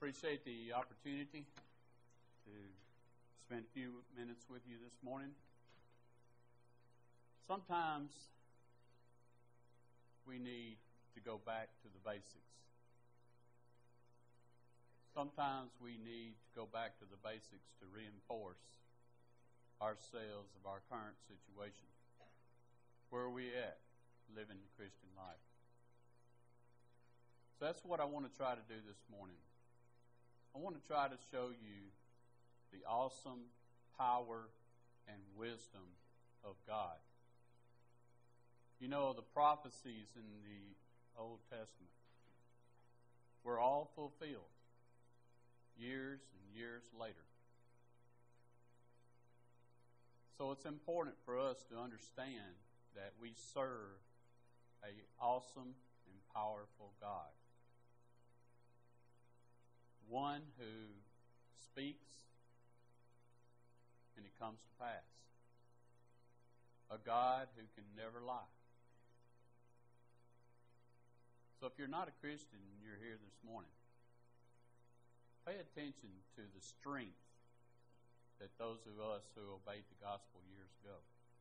Appreciate the opportunity to spend a few minutes with you this morning. Sometimes we need to go back to the basics. Sometimes we need to go back to the basics to reinforce ourselves of our current situation. Where are we at living the Christian life? So that's what I want to try to do this morning. I want to try to show you the awesome power and wisdom of God. You know, the prophecies in the Old Testament were all fulfilled years and years later. So it's important for us to understand that we serve an awesome and powerful God. One who speaks and it comes to pass. A God who can never lie. So if you're not a Christian and you're here this morning, pay attention to the strength that those of us who obeyed the gospel years ago.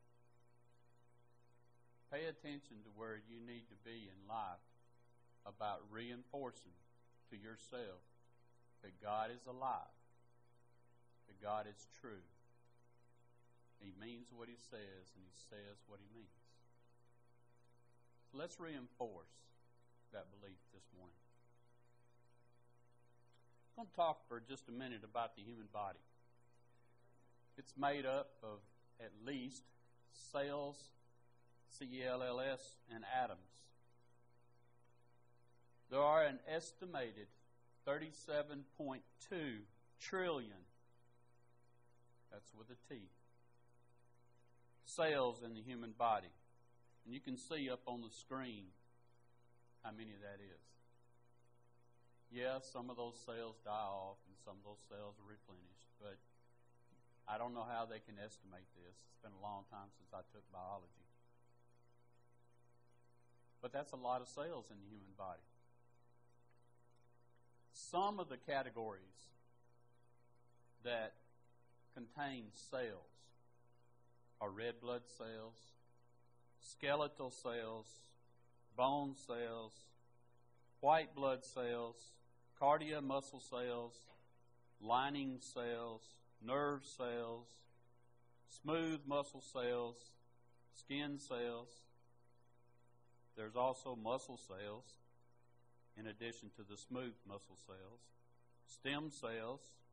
Pay attention to where you need to be in life about reinforcing to yourself that God is alive, that God is true. He means what He says, and He says what He means. So let's reinforce that belief this morning. I'm going to talk for just a minute about the human body. It's made up of at least cells, C-E-L-L-S, and atoms. There are an estimated 37.2 trillion, that's with a T, cells in the human body. And you can see up on the screen how many that is. Yes, some of those cells die off and some of those cells are replenished, but I don't know how they can estimate this. It's been a long time since I took biology. But that's a lot of cells in the human body. Some of the categories that contain cells are red blood cells, skeletal cells, bone cells, white blood cells, cardia muscle cells, lining cells, nerve cells, smooth muscle cells, skin cells. There's also muscle cells, in addition to the smooth muscle cells, stem cells,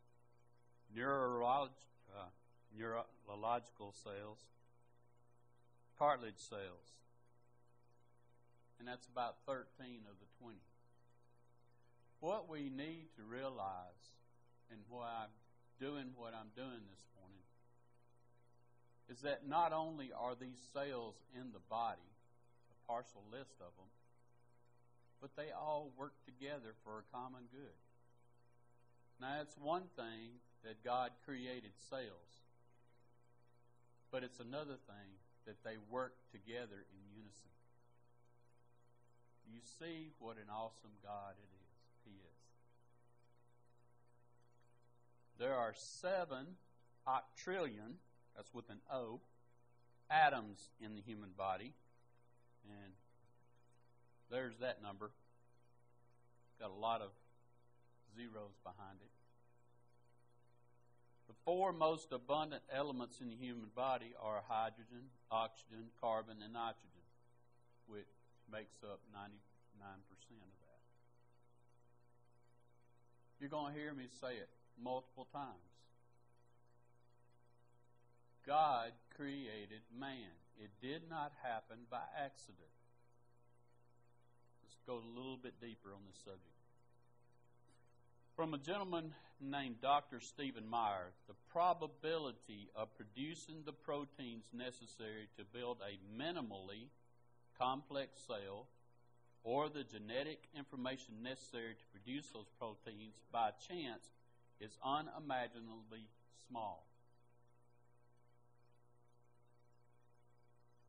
neurological cells, cartilage cells. And that's about 13 of the 20. What we need to realize, and why I'm doing what I'm doing this morning, is that not only are these cells in the body, a partial list of them, but they all work together for a common good. Now, it's one thing that God created cells, but it's another thing that they work together in unison. You see what an awesome God it is. He is. There are 7 octrillion, that's with an O, atoms in the human body. And there's that number. Got a lot of zeros behind it. The 4 most abundant elements in the human body are hydrogen, oxygen, carbon, and nitrogen, which makes up 99% of that. You're going to hear me say it multiple times. God created man. It did not happen by accident. Let's go a little bit deeper on this subject. From a gentleman named Dr. Stephen Meyer, the probability of producing the proteins necessary to build a minimally complex cell, or the genetic information necessary to produce those proteins by chance, is unimaginably small.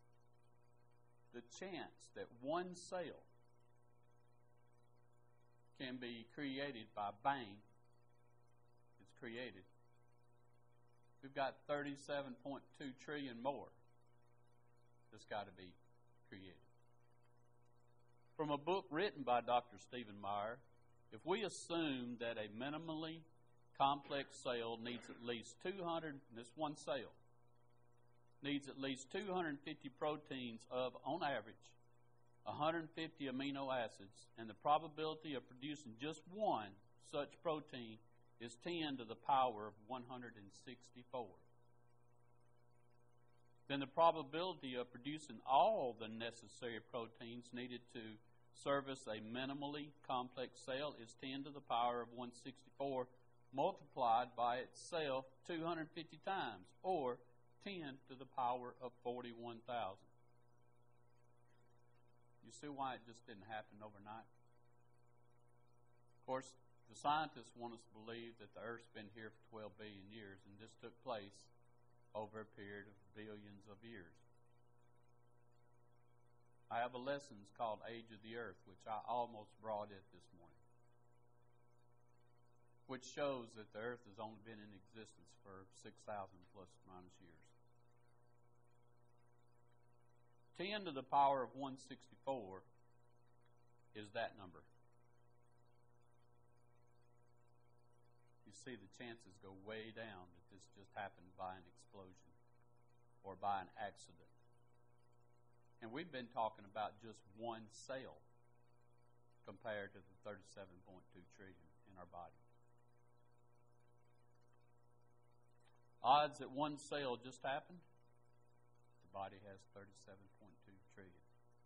The chance that one cell can be created by bang. It's created. We've got 37.2 trillion more that's got to be created. From a book written by Dr. Stephen Meyer, if we assume that a minimally complex cell needs at least 200, this one cell, needs at least 250 proteins of, on average, 150 amino acids, and the probability of producing just one such protein is 10 to the power of 164. Then the probability of producing all the necessary proteins needed to service a minimally complex cell is 10 to the power of 164 multiplied by itself 250 times, or 10 to the power of 41,000. You see why it just didn't happen overnight? Of course, the scientists want us to believe that the Earth's been here for 12 billion years, and this took place over a period of billions of years. I have a lesson called Age of the Earth, which I almost brought it this morning, which shows that the Earth has only been in existence for 6,000 plus or minus years. 10 to the power of 164 is that number. You see, the chances go way down that this just happened by an explosion or by an accident. And we've been talking about just one cell compared to the 37.2 trillion in our body. Odds that one cell just happened, the body has 37.2 trillion.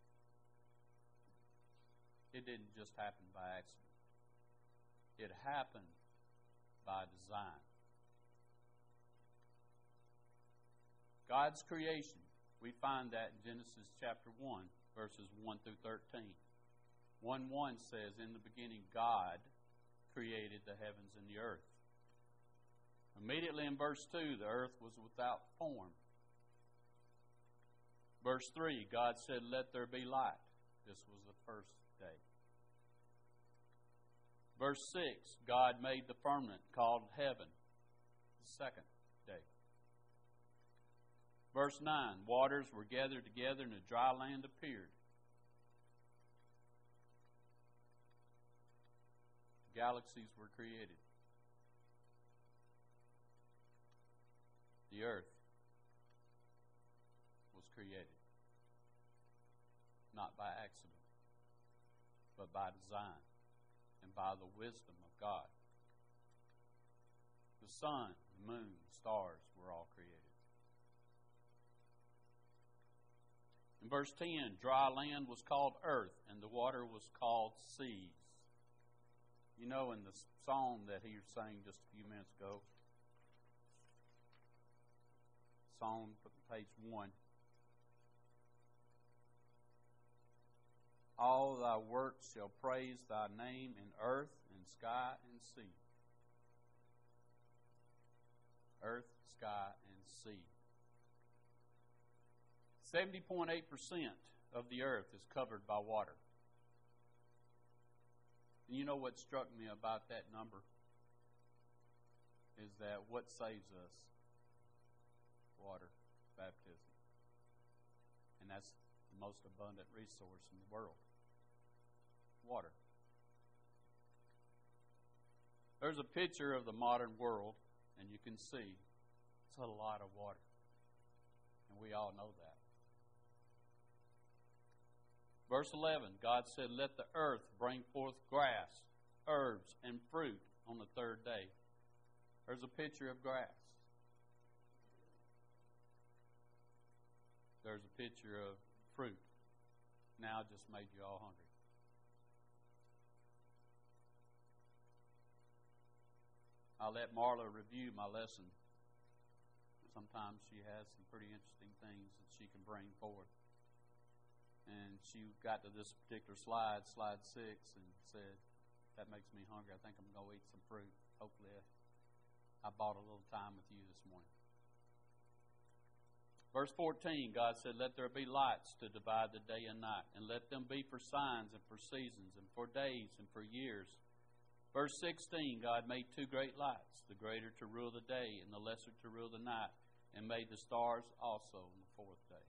It didn't just happen by accident. It happened by design. God's creation, we find that in Genesis chapter 1, verses 1 through 13. 1:1 says, "In the beginning God created the heavens and the earth." Immediately in verse 2, the earth was without form. Verse 3, God said, "Let there be light." This was the first day. Verse 6, God made the firmament called heaven, the second day. Verse 9, waters were gathered together and a dry land appeared. Galaxies were created. The earth was created. Not by accident, but by design and by the wisdom of God. The sun, the moon, the stars were all created. In verse 10, dry land was called earth, and the water was called seas. You know, in the song that he sang just a few minutes ago, Psalm page 1, all thy works shall praise thy name in earth and sky and sea. Earth, sky, and sea. 70.8% of the earth is covered by water. And you know what struck me about that number? Is that what saves us? Water, baptism. And that's the most abundant resource in the world. Water. There's a picture of the modern world, and you can see it's a lot of water. And we all know that. Verse 11, God said, "Let the earth bring forth grass, herbs, and fruit on the third day." There's a picture of grass. There's a picture of fruit. Now I just made you all hungry. I'll let Marla review my lesson. Sometimes she has some pretty interesting things that she can bring forth. And she got to this particular slide, slide 6, and said, "That makes me hungry. I think I'm going to eat some fruit." Hopefully I bought a little time with you this morning. Verse 14, God said, "Let there be lights to divide the day and night, and let them be for signs and for seasons and for days and for years, Verse 16, God made two great lights, the greater to rule the day and the lesser to rule the night, and made the stars also on the fourth day.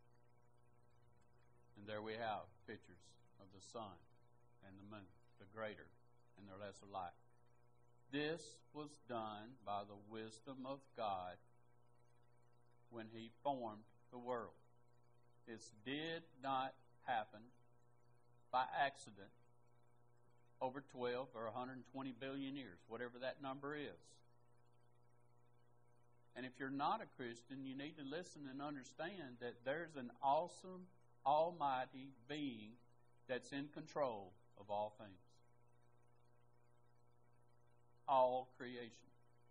And there we have pictures of the sun and the moon, the greater and the lesser light. This was done by the wisdom of God when He formed the world. This did not happen by accident over 12 or 120 billion years, whatever that number is. And if you're not a Christian, you need to listen and understand that there's an awesome, almighty being that's in control of all things. All creation.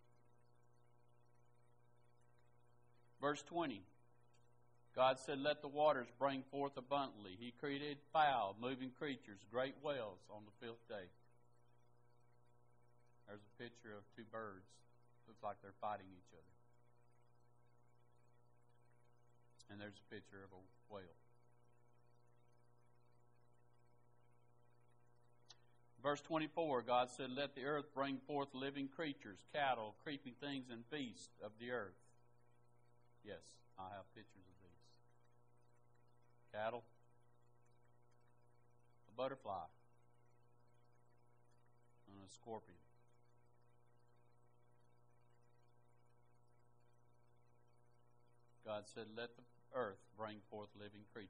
Verse 20. God said, let the waters bring forth abundantly. He created fowl, moving creatures, great whales on the fifth day. There's a picture of two birds. Looks like they're fighting each other. And there's a picture of a whale. Verse 24, God said, let the earth bring forth living creatures, cattle, creeping things, and beasts of the earth. Yes, I have pictures of these. Cattle, a butterfly, and a scorpion. God said, let the earth bring forth living creatures.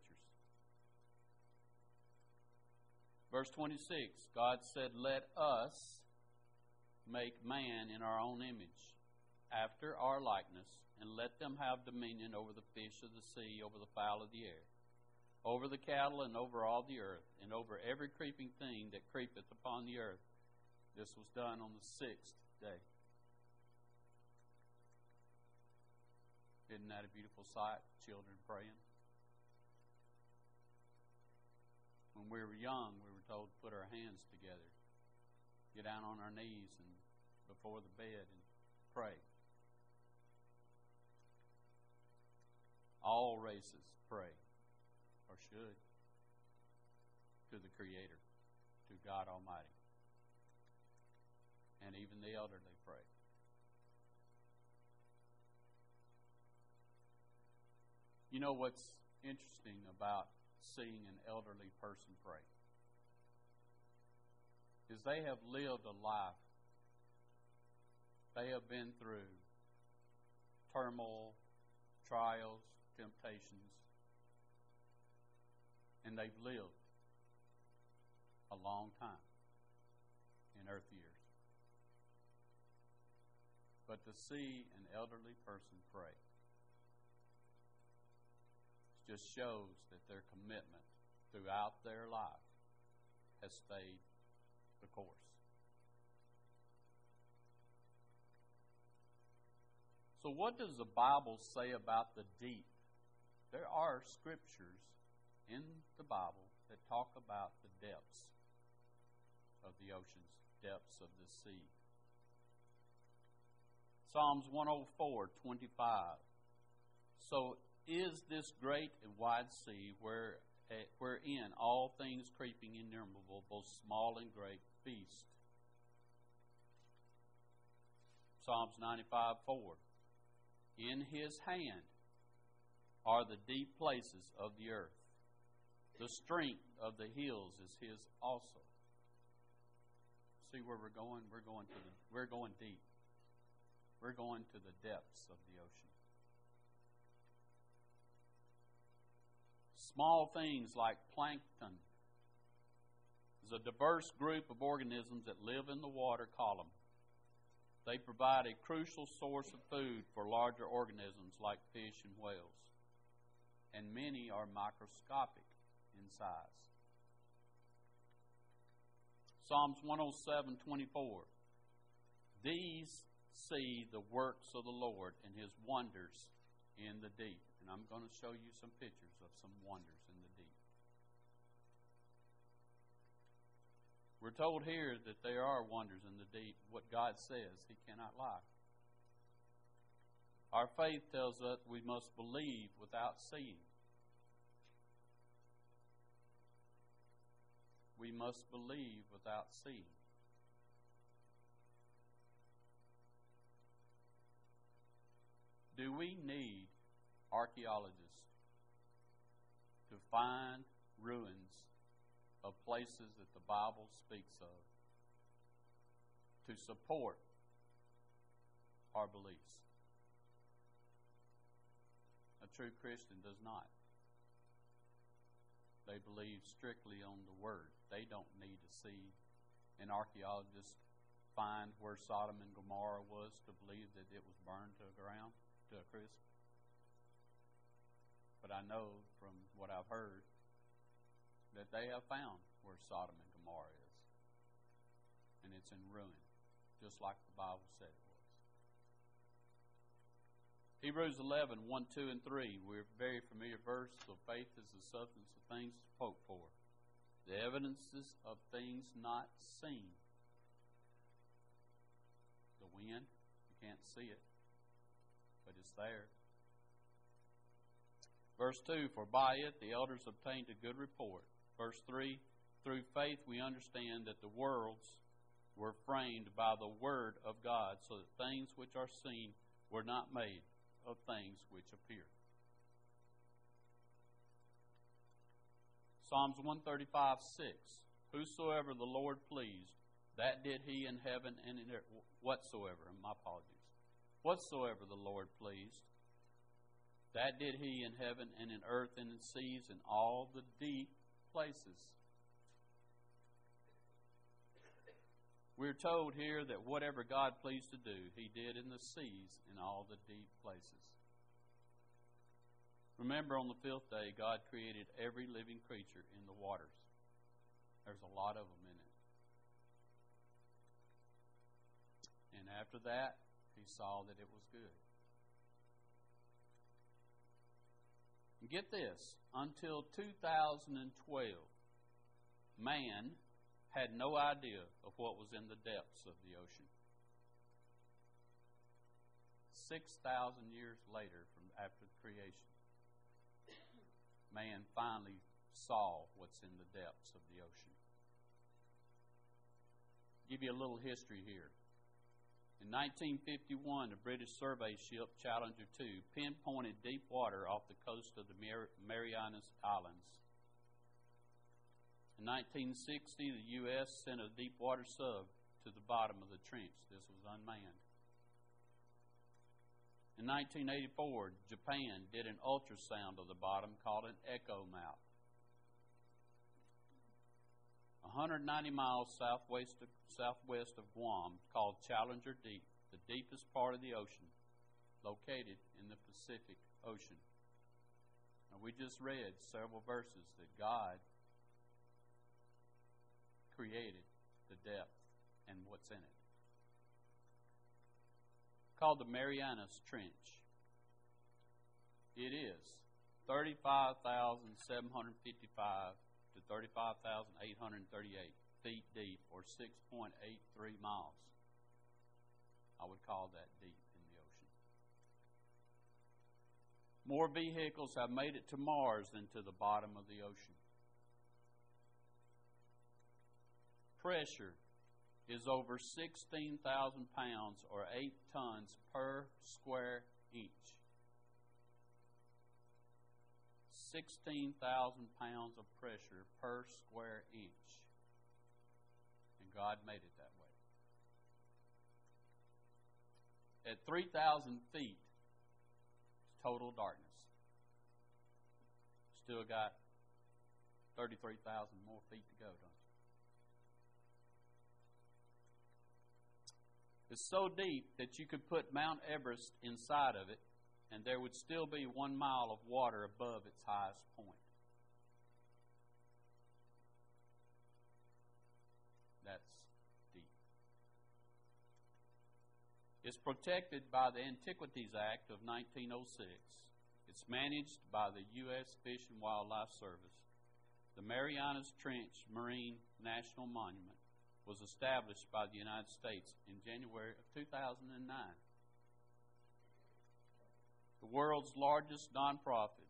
Verse 26, God said, let us make man in our own image, after our likeness, and let them have dominion over the fish of the sea, over the fowl of the air, over the cattle, and over all the earth, and over every creeping thing that creepeth upon the earth. This was done on the sixth day. Isn't that a beautiful sight? Children praying. When we were young, we were told to put our hands together, get down on our knees and before the bed and pray. All races pray, or should, to the Creator, to God Almighty. And even the elderly pray. You know what's interesting about seeing an elderly person pray? Is they have lived a life. They have been through turmoil, trials, temptations, and they've lived a long time in earth years. But to see an elderly person pray just shows that their commitment throughout their life has stayed the course. So what does the Bible say about the deep? There are scriptures in the Bible that talk about the depths of the oceans, depths of the sea. Psalms 104:25. So is this great and wide sea wherein all things creeping innumerable, both small and great, feast. Psalms 95:4. In His hand are the deep places of the earth. The strength of the hills is His also. See where we're going? We're going deep. We're going to the depths of the ocean. Small things like plankton is a diverse group of organisms that live in the water column. They provide a crucial source of food for larger organisms like fish and whales, and many are microscopic in size. Psalms 107:24. These see the works of the Lord and His wonders in the deep. And I'm going to show you some pictures of some wonders in the deep. We're told here that there are wonders in the deep. What God says, He cannot lie. Our faith tells us we must believe without seeing. We must believe without seeing. Do we need archaeologists to find ruins of places that the Bible speaks of to support our beliefs? A true Christian does not. They believe strictly on the Word. They don't need to see an archaeologist find where Sodom and Gomorrah was to believe that it was burned to the ground, to a crisp. But I know from what I've heard that they have found where Sodom and Gomorrah is. And it's in ruin, just like the Bible said it was. Hebrews 11, 1, 2, and 3. We're very familiar verse. So faith is the substance of things hoped for, the evidences of things not seen. The wind, you can't see it, but it's there. Verse 2, for by it the elders obtained a good report. Verse 3, through faith we understand that the worlds were framed by the word of God, so that things which are seen were not made of things which appear. Psalms 135, 6. Whosoever the Lord pleased, that did he in heaven and in earth. Whatsoever, my apologies. Whatsoever the Lord pleased, that did he in heaven and in earth and in seas and all the deep places. We're told here that whatever God pleased to do, he did in the seas and all the deep places. Remember, on the fifth day, God created every living creature in the waters. There's a lot of them in it. And after that, he saw that it was good. And get this, until 2012, man had no idea of what was in the depths of the ocean. 6,000 years later from after creation, man finally saw what's in the depths of the ocean. I'll give you a little history here. In 1951, the British survey ship Challenger 2 pinpointed deep water off the coast of the Marianas Islands. In 1960, the U.S. sent a deep water sub to the bottom of the trench. This was unmanned. In 1984, Japan did an ultrasound of the bottom called an echo map. 190 miles southwest of Guam, called Challenger Deep, the deepest part of the ocean, located in the Pacific Ocean. Now, we just read several verses that God created the depth and what's in it. Called the Marianas Trench. It is 35,755 to 35,838 feet deep, or 6.83 miles. I would call that deep in the ocean. More vehicles have made it to Mars than to the bottom of the ocean. Pressure is over 16,000 pounds, or 8 tons per square inch. 16,000 pounds of pressure per square inch. And God made it that way. At 3,000 feet, it's total darkness. Still got 33,000 more feet to go, don't you? It's so deep that you could put Mount Everest inside of it, and there would still be 1 mile of water above its highest point. That's deep. It's protected by the Antiquities Act of 1906. It's managed by the U.S. Fish and Wildlife Service. The Marianas Trench Marine National Monument was established by the United States in January of 2009. The world's largest non-private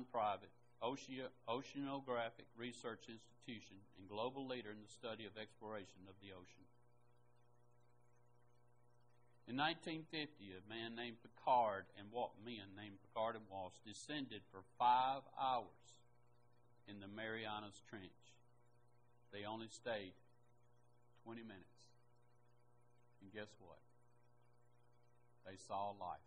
oceanographic research institution and global leader in the study of exploration of the ocean. In 1950, a man named Picard and men named Picard and Walsh descended for 5 hours in the Marianas Trench. They only stayed 20 minutes. And guess what? They saw life.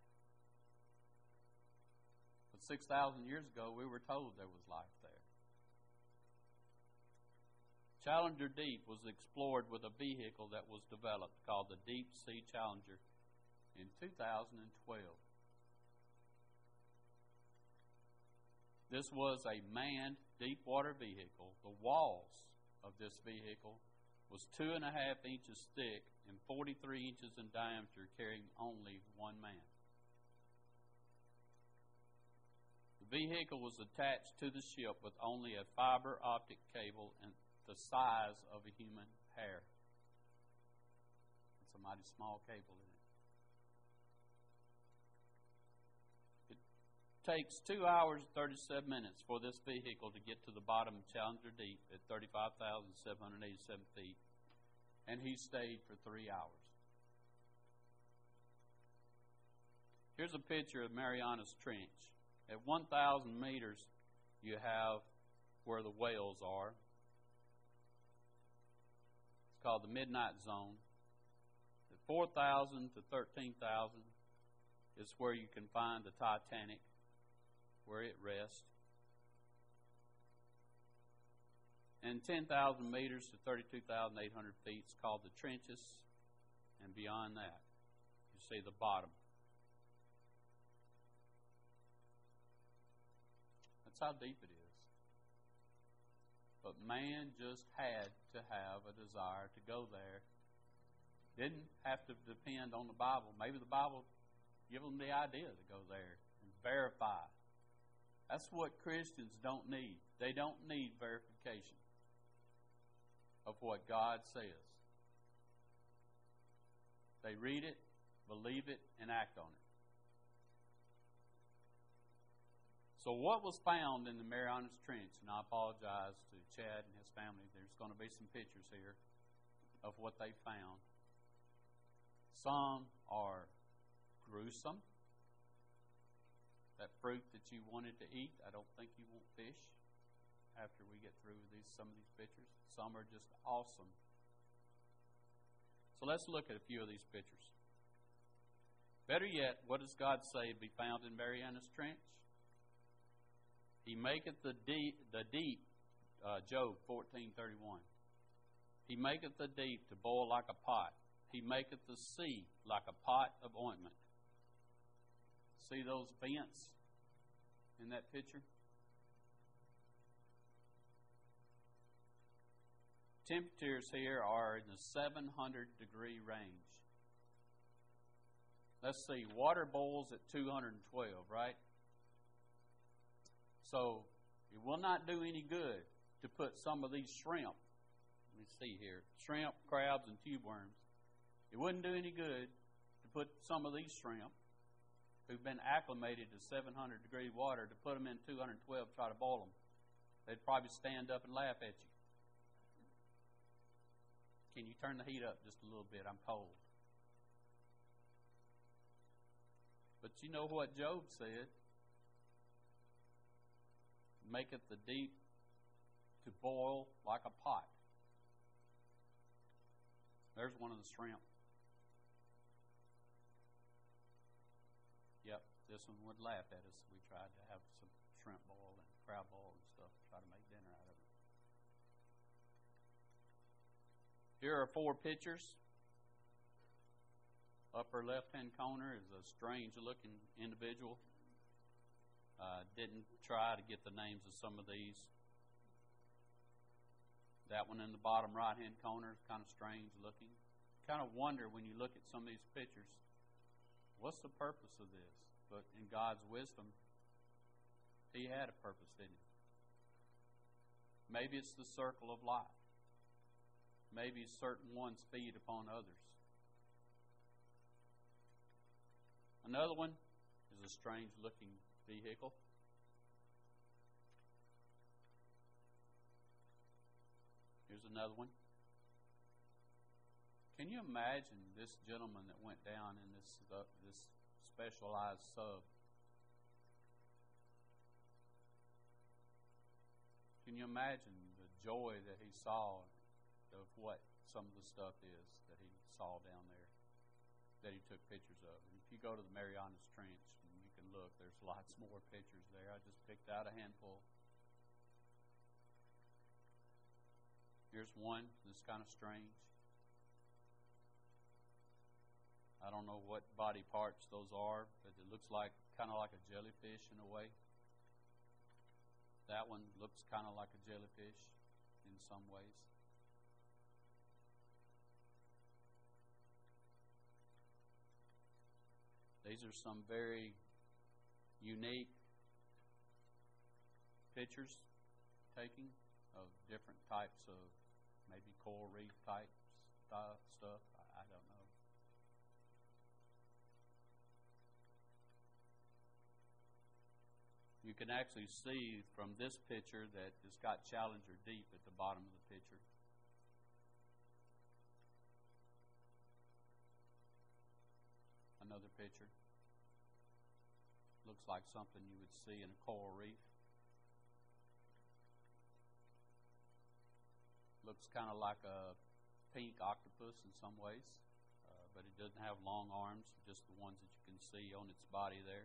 But 6,000 years ago, we were told there was life there. Challenger Deep was explored with a vehicle that was developed called the Deep Sea Challenger in 2012. This was a manned deep water vehicle. The walls of this vehicle was 2.5 inches thick and 43 inches in diameter, carrying only one man. The vehicle was attached to the ship with only a fiber optic cable and the size of a human hair. It's a mighty small cable, isn't it? It takes 2 hours and 37 minutes for this vehicle to get to the bottom of Challenger Deep at 35,787 feet, and he stayed for 3 hours. Here's a picture of Marianas Trench. At 1,000 meters, you have where the whales are. It's called the Midnight Zone. At 4,000 to 13,000 is where you can find the Titanic, where it rests. And 10,000 meters to 32,800 feet is called the trenches. And beyond that, you see the bottom. That's how deep it is. But man just had to have a desire to go there. Didn't have to depend on the Bible. Maybe the Bible give them the idea to go there and verify. That's what Christians don't need. They don't need verification of what God says. They read it, believe it, and act on it. So what was found in the Marianas Trench, and I apologize to Chad and his family, there's going to be some pictures here of what they found. Some are gruesome. That fruit that you wanted to eat, I don't think you want fish after we get through some of these pictures. Some are just awesome. So let's look at a few of these pictures. Better yet, what does God say be found in Marianas Trench? He maketh the deep, Job 14:31. He maketh the deep to boil like a pot. He maketh the sea like a pot of ointment. See those vents in that picture? Temperatures here are in the 700-degree range. Let's see, water boils at 212, right? So it will not do any good to put some of these shrimp, let me see here, shrimp, crabs, and tube worms. It wouldn't do any good to put some of these shrimp who've been acclimated to 700-degree water to put them in 212, try to boil them. They'd probably stand up and laugh at you. Can you turn the heat up just a little bit? I'm cold. But you know what Job said? Maketh the deep to boil like a pot. There's one of the shrimp. Yep, this one would laugh at us. We tried to have some shrimp boil and crab boil and stuff, try to make dinner out of it. Here are 4 pictures. Upper left-hand corner is a strange-looking individual. Didn't try to get the names of some of these. That one in the bottom right-hand corner is kind of strange-looking. Kind of wonder when you look at some of these pictures, what's the purpose of this? But in God's wisdom, He had a purpose, didn't He? Maybe it's the circle of life. Maybe certain ones feed upon others. Another one is a strange-looking vehicle. Here's another one. Can you imagine this gentleman that went down in this specialized sub? Can you imagine the joy that he saw of what some of the stuff is that he saw down there, that he took pictures of? And if you go to the Marianas Trench, and you can look, there's lots more pictures there. I just picked out a handful. Here's one that's kind of strange. I don't know what body parts those are, but it looks like kind of like a jellyfish in a way. That one looks kind of like a jellyfish in some ways. These are some very unique pictures taking of different types of maybe coral reef type stuff. I don't know. You can actually see from this picture that it's got Challenger Deep at the bottom of the picture. Another picture. Looks like something you would see in a coral reef. Looks kind of like a pink octopus in some ways, but it doesn't have long arms, just the ones that you can see on its body there.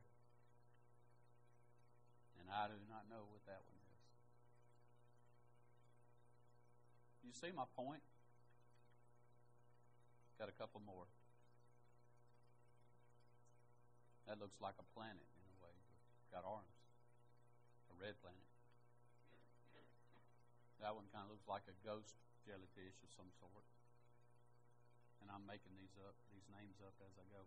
And I do not know what that one is. You see my point? Got a couple more. That looks like a planet in a way. Got arms. A red planet. That one kind of looks like a ghost jellyfish of some sort. And I'm making these names up as I go.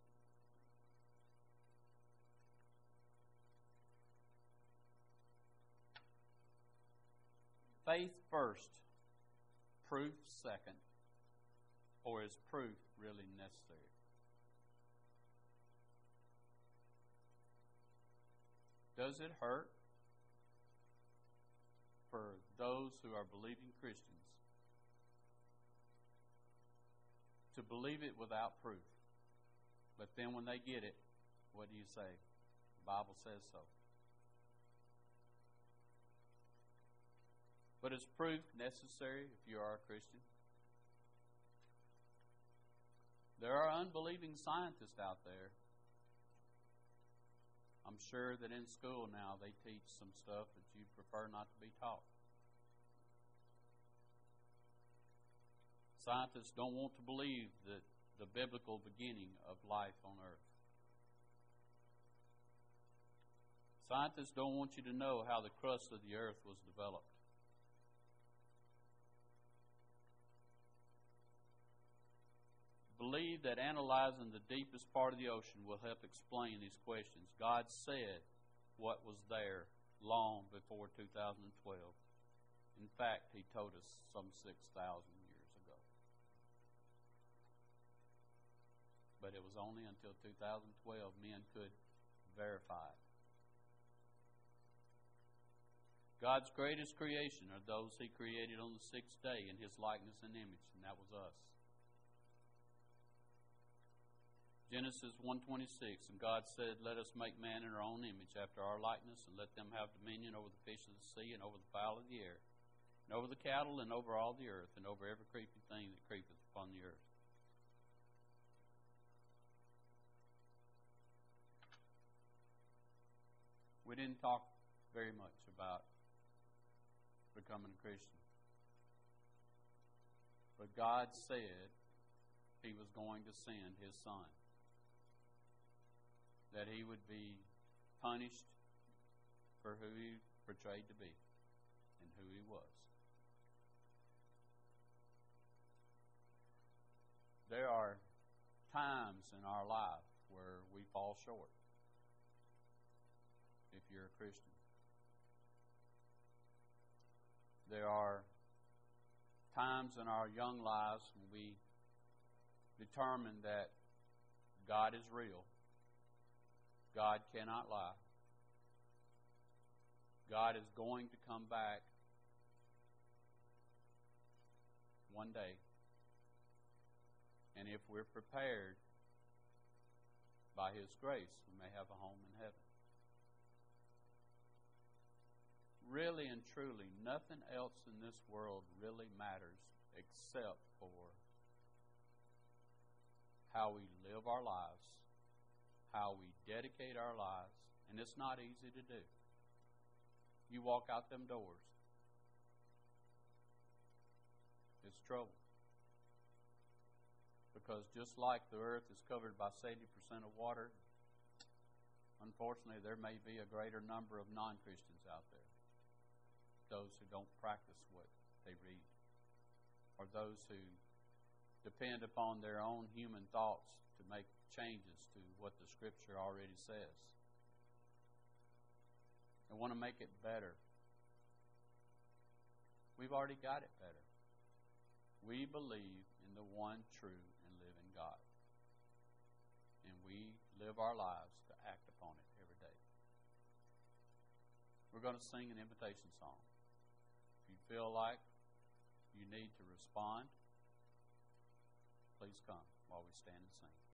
Faith first, proof second, or is proof really necessary? Does it hurt for those who are believing Christians to believe it without proof? But then when they get it, what do you say? The Bible says so. But is proof necessary if you are a Christian? There are unbelieving scientists out there. I'm sure that in school now they teach some stuff that you prefer not to be taught. Scientists don't want to believe that the biblical beginning of life on earth. Scientists don't want you to know how the crust of the earth was developed. Believe that analyzing the deepest part of the ocean will help explain these questions. God said what was there long before 2012. In fact, He told us some 6,000 years ago. But it was only until 2012 men could verify it. God's greatest creation are those He created on the sixth day in His likeness and image, and that was us. Genesis 1:26, and God said, "Let us make man in our own image, after our likeness, and let them have dominion over the fish of the sea, and over the fowl of the air, and over the cattle, and over all the earth, and over every creeping thing that creepeth upon the earth." We didn't talk very much about becoming a Christian. But God said He was going to send His Son, that He would be punished for who He portrayed to be and who He was. There are times in our life where we fall short if you're a Christian. There are times in our young lives when we determine that God is real. God cannot lie. God is going to come back one day. And if we're prepared by His grace, we may have a home in heaven. Really and truly, nothing else in this world really matters except for how we live our lives, how we dedicate our lives, and it's not easy to do. You walk out them doors, it's trouble. Because just like the earth is covered by 70% of water, unfortunately there may be a greater number of non-Christians out there. Those who don't practice what they read, or those who depend upon their own human thoughts to make changes to what the Scripture already says. They want to make it better. We've already got it better. We believe in the one true and living God. And we live our lives to act upon it every day. We're going to sing an invitation song. If you feel like you need to respond, please come while we stand and sing.